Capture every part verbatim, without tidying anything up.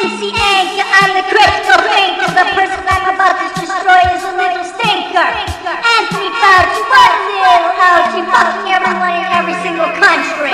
Nancy Anchor, I'm the critical thinker. The person I'm about to destroy is a little stinker. Anthony Fauci, what a little ouchie, fucking everyone in every single country.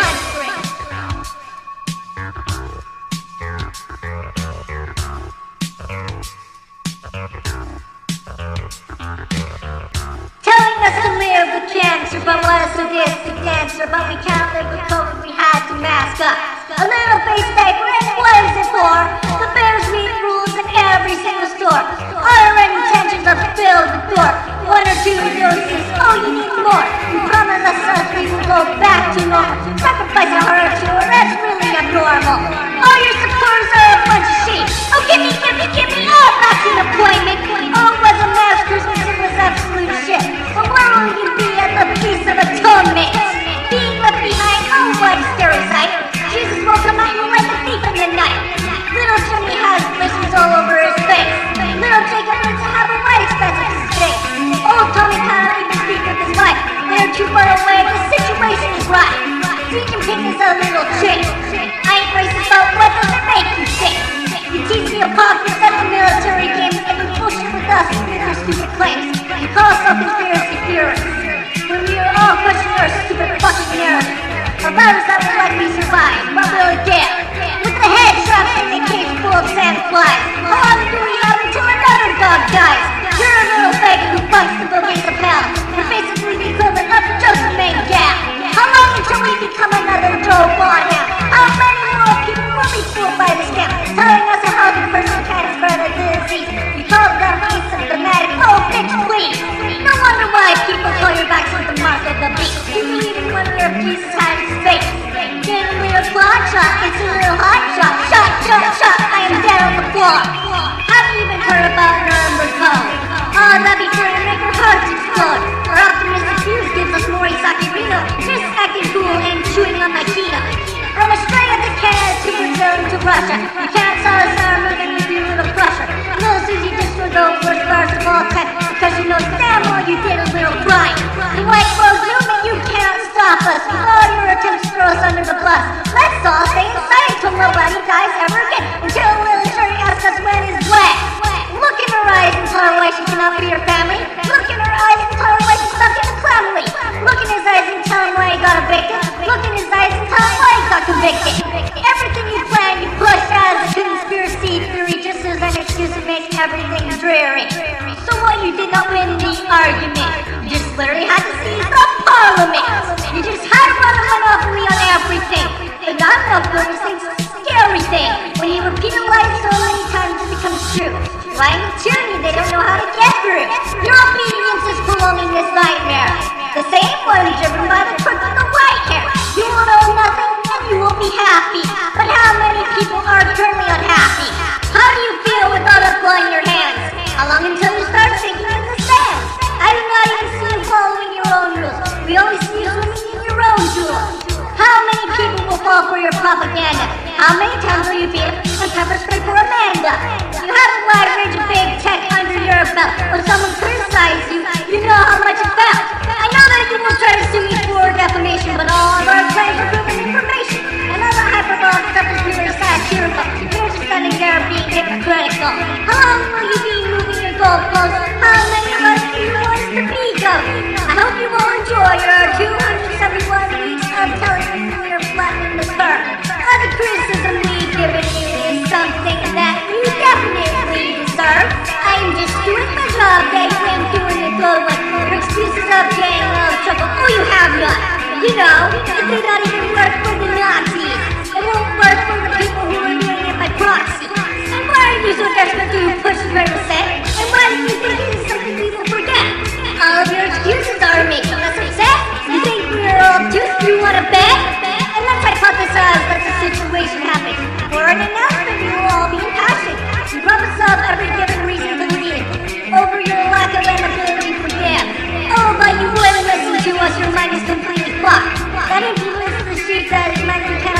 Telling us to live with cancer, but what a sadistic dancer. But we can't live with COVID, we had to mask up. A little face paper, and what is it for? The Bears meet rules in every single store. Our intentions are to fill the door. One or two doses, oh you need more. You promise us we will go back to normal. Sacrifice a heart to her, that's really abnormal. All your supporters are a bunch of sheep. Oh give me, give me, give me, oh that's an appointment. Oh it was a mass Christmas, it was absolute shit. But where will you be at the Feast of Atonement? Being left behind, oh what a scary sight. Jesus will come out and like a thief in the night. Little Jimmy has blisters all over his face. Little Jacob needs to have a right expensive to stay. Old Tommy can't even speak with his wife. They're too far away, the situation is right. Xi Jinping is a little chick. I ain't racist, but what does it make you think? You teach me apocalypse at the military games and you bullshit with us with your stupid claims. You call yourself conspiracy theorists when we are all questioning our stupid fucking narrative. A virus that will likely survive, but will it get? With the head trapped in a cage full of sandflies. How long do we have until another dog dies? You're a little fake who fucks the boogies of hell. You're basically the equivalent of Joseph Mengele. How long until we become another Joe Biden? How many more people will be fooled by the scam? Telling us a healthy person can't spread a disease. We call them asymptomatic. Oh, bitch, please. No wonder why people call your vaccine the mark of the beast. You believe in one of your Jesus had his face. Get a little quad shot, it's a little hot shot. Shot, shot, shot, I am dead on the floor. Haven't even heard about Nuremberg Code. Oh, that'd be sure to make our hearts explode. Our optimistic views gives us more Isaki Reno. Just acting cool and chewing on my Kino. From Australia to Canada to Brazil to Russia. You can't tell us our moving with you little crusher. Little Susie just for the worst bars of all time. Because you know damn well you did a little crime. The white world movement, you can't stop us. With all your attempts to throw us under the bus. Let's all stay inside until nobody dies ever again. Until the military asks us when is when. Look in her eyes and tell her why she cannot be your family. Look in her eyes and tell her why she's stuck in the family. Look in his eyes and tell him why he got evicted. Look in his eyes and tell him why he got convicted. Everything you plan, you push as a conspiracy theory just as an excuse to make everything dreary. So what, you did not win the argument. You just literally had to seize the parliament. You just had to run a monopoly on everything. But not enough for this thing's a scary thing. When you repeat a lie so many times it becomes true. Lying and tyranny they don't know how to get through. Your obedience is prolonging this nightmare. The same one driven by the crook with the white hair. You will know nothing and you will be happy. But how many people are currently unhappy? How do you feel without applying your hands? How long until you start sinking in the sand? I do not even see you following your own rules. We only see you swimming in your own jewels. How many people will fall for your propaganda? How many times will you beat up and pepper spray for Amanda? You have a wide range of big tech under your belt. When someone criticizes you, you know how much it felt. I know that you will try to sue me for defamation, but all of our claims are proven information. And all the hyperbolic stuff is purely satirical. You're just standing there being hypocritical. How long will you be moving your goalposts? How many of us do you want us to be going? I hope you will enjoy your two hundred seventy-one weeks of telling me you're flattening the curve. All the criticism we've given you is something that you definitely deserve. I'm just doing my job, they ain't doing a good one. Your excuses of getting out of trouble, oh you have none. You know, it may not even work for the Nazis. It won't work for the people who are doing it by proxy. And why are you so desperate to push twenty percent? And why do you think it is something we will forget? All of your excuses are making us upset. You think we're all obtuse? You want to bet? And let's hypothesize that the situation happens. For an announcement, we will all be impassioned. You promise up every given reason to leave over your lack of inability to forgive. Oh, but you wouldn't listen to us. Your mind is completely blocked. That influences the streets that is meant to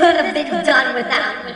could have been done without.